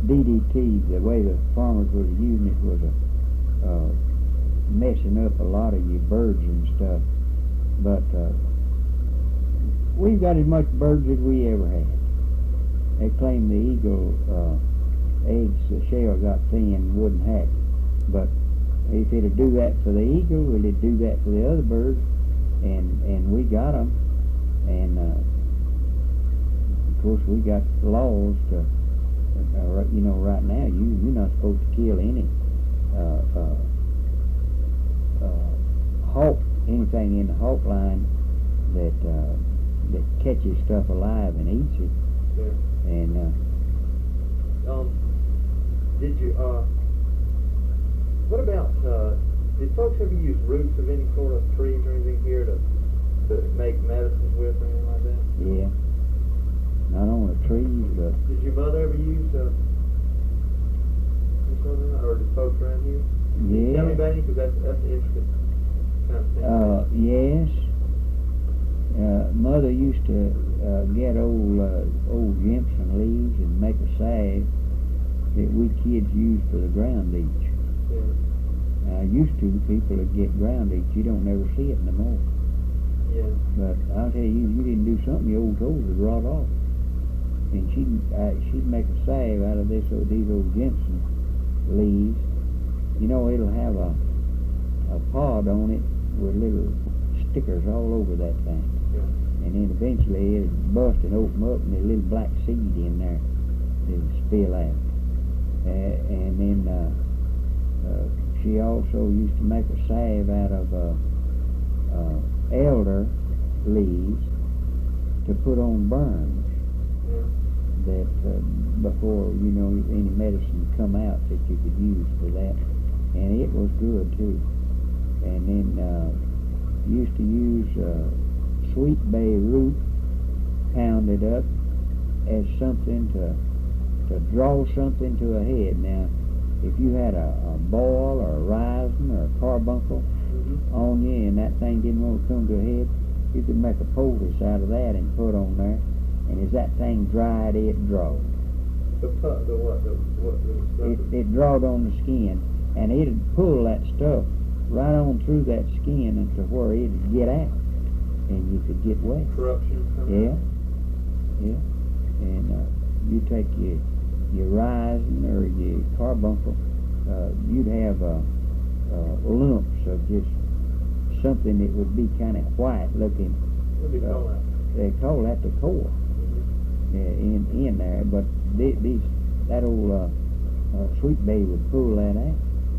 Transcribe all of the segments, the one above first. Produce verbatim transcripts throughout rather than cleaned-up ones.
D D T, the way the farmers was using it was a, uh, messing up a lot of your birds and stuff. But uh, we've got as much birds as we ever had. They claim the eagle uh, eggs, the shell got thin and wouldn't hatch. But if it'd do that for the eagle, well, it'd do that for the other birds, and and we got them. And uh, of course, we got laws to, uh, you know, right now you you're not supposed to kill any uh, uh, uh, hawk, anything in the hawk line that uh, that catches stuff alive and eats it. Yeah. And uh, um, did you uh? What about, uh, did folks ever use roots of any sort of trees or anything here to, to make medicines with or anything like that? Yeah. Not on the trees, but... Did your mother ever use, uh, this sort of thing, or did folks around here? Yeah. Tell me about it, because that's, that's an interesting kind of thing. Uh, yes. Uh, Mother used to uh, get old, uh, old Jimson leaves and make a salve that we kids used for the ground itch. Yeah. Uh, used to, people would get ground itch. You don't never see it no more. Yeah. But I'll tell you, you didn't do something, your old toes would rot off. And she'd, uh, she'd make a salve out of this, uh, these old Jimson leaves. You know, it'll have a, a pod on it with little stickers all over that thing. Yeah. And then eventually it'll bust and open up, and there's a little black seed in there that'll spill out. Uh, and then uh, uh, she also used to make a salve out of uh, uh, elder leaves to put on burns. Yeah. That uh, before, you know, any medicine come out that you could use for that. And it was good too. And then uh, used to use uh, sweet bay root pounded up as something to to draw something to a head. Now, if you had a, a boil or a rising or a carbuncle Mm-hmm. on you and that thing didn't want to come to a head, you could make a poultice out of that and put on there. And as that thing dried, it drawed. The pu- the what? The what? The It, stuff? it drawed on the skin, and it'd pull that stuff right on through that skin into where it'd get out, and you could get wet. Corruption. coming Yeah, out? yeah. And uh, you take your your rising or your carbuncle, uh, you'd have uh, uh, lumps of just something that would be kind of white looking. What do they call that? They call that the core. Mm-hmm. uh, in in there, but these, these that old uh, uh, sweet bay would pull that out.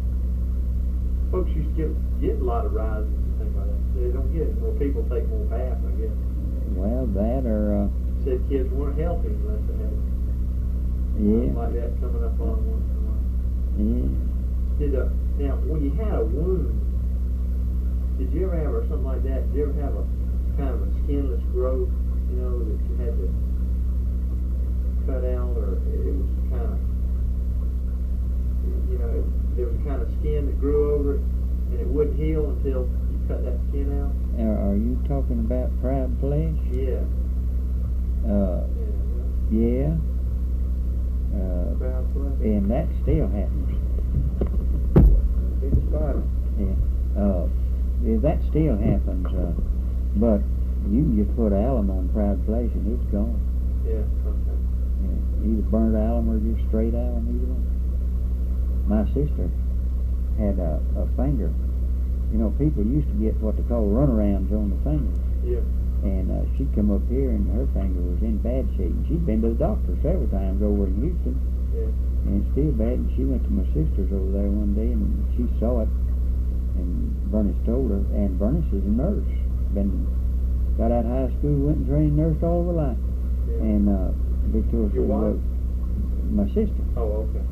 Folks used to get, get a lot of rises and things like that. They don't get it. More people take more baths, I guess. Well, that or uh, Said kids weren't healthy unless they had yeah, something like that coming up on once in a while. yeah. Did uh, now when you had a wound, did you ever have or something like that? Did you ever have a kind of a skinless growth, you know, that you had to cut out, or it was kind of, you know, it, there was kind of skin that grew over it, and it wouldn't heal until you cut that skin out? Are, are you talking about proud flesh? Yeah. Uh, Yeah. yeah. Uh, Proud flesh. and that still happens. Big spider. Yeah. Uh, yeah, that still happens. Uh, but you can just put alum on proud flesh and it's gone. Yeah. Okay. Yeah, either burnt alum or just straight alum, either one. My sister had a, a finger. You know, people used to get what they call runarounds on the finger. Yeah. And uh, she'd come up here and her finger was in bad shape. And she'd been to the doctor several times over in Houston. Yeah. And it's still bad. And she went to my sister's over there one day and she saw it. And Bernice told her. And Bernice is a nurse. Been got out of high school, went and trained nurse all her life. Yeah. And uh, Victoria Your said, wife? well, my sister. Oh, okay.